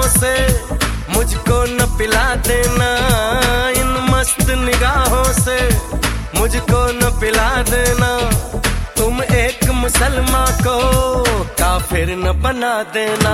से मुझको न पिला देना, इन मस्त निगाहों से मुझको न पिला देना। तुम एक मुसलमान को काफिर न बना देना।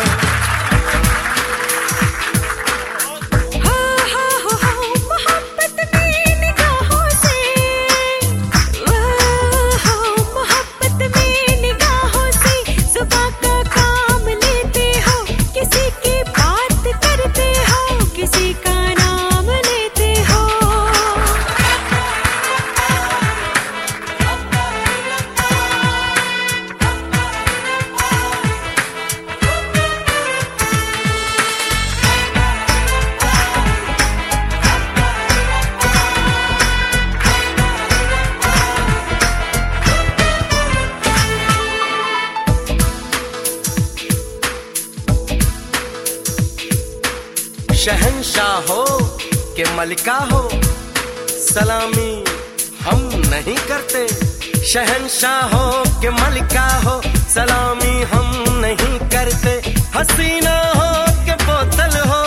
शहंशाह हो के मलिका हो, सलामी हम नहीं करते। शहंशाह हो के मलिका हो, सलामी हम नहीं करते। हसीना हो के बोतल हो,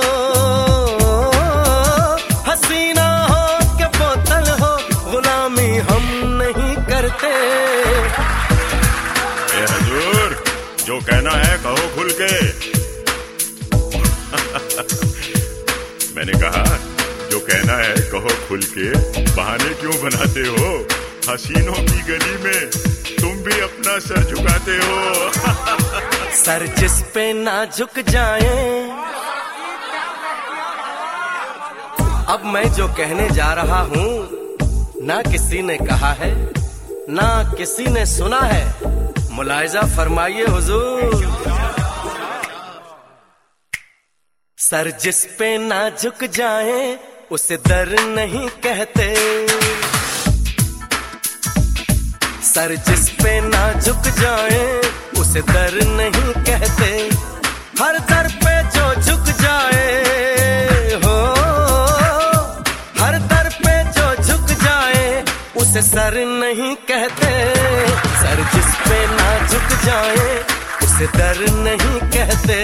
हसीना हो के बोतल हो, गुलामी हम नहीं करते। ए हजूर, जो कहना है कहो खुल के। मैंने कहा जो कहना है कहो खुल के, बहाने क्यों बनाते हो? हसीनों की गली में तुम भी अपना सर झुकाते हो। सर जिस पे ना झुक जाए। अब मैं जो कहने जा रहा हूँ ना किसी ने कहा है, ना किसी ने सुना है। मुलाहिजा फरमाइए हुजूर। सर जिस पे ना झुक जाए उसे दर नहीं कहते। सर जिस पे ना झुक जाए उसे दर नहीं कहते। हर दर पे जो झुक जाए हो, हर दर पे जो झुक जाए उसे सर नहीं कहते। सर जिस पे ना झुक जाए उसे दर नहीं कहते।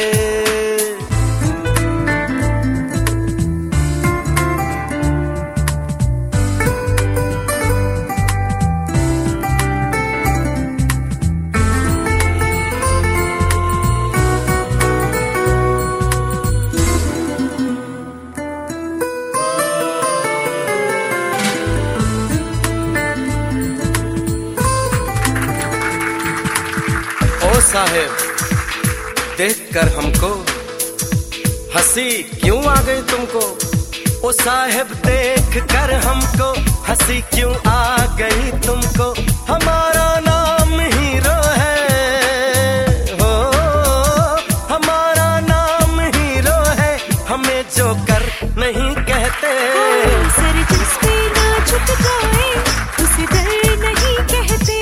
साहेब देखकर हमको हंसी क्यों आ गई तुमको? ओ साहेब देख कर हमको हंसी क्यों आ गई तुमको? हमारा नाम हीरो है हो, हमारा नाम हीरो है, हमें जोकर नहीं कहते। सर जिस पे ना झुक जाए उसे डर नहीं कहते।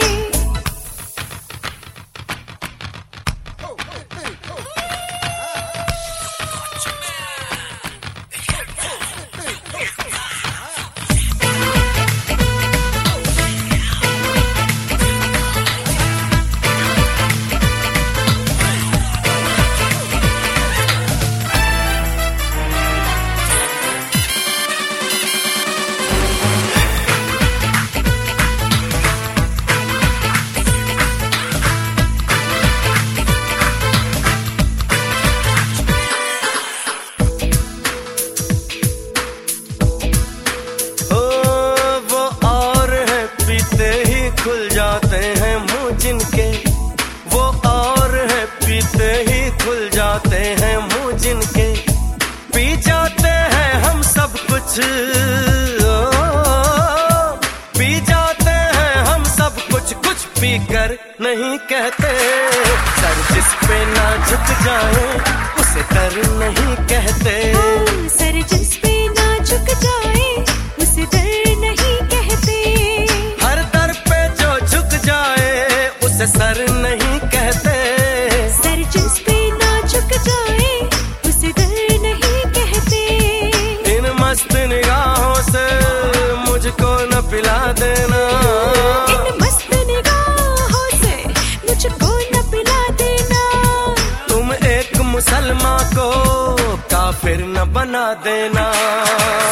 खुल जाते हैं मुंह जिनके, वो और है पीते ही खुल जाते हैं मुंह जिनके। पी जाते हैं हम सब कुछ, पी जाते हैं हम सब कुछ, कुछ पी कर नहीं कहते। सर जिस पे ना झुक जाए उसे डर नहीं कहते। सर जिस पे ना झुक जाए उसे डर नहीं कहते। हर दर पे जो झुक जाए उसे सर नहीं कहते। सर जिस पे ना झुक जाए उसे डर नहीं कहते। इन मस्त निगाहों से मुझको न पिला देना, इन मस्त निगाहों से मुझको न पिला देना। तुम एक मुसलमान बना देना।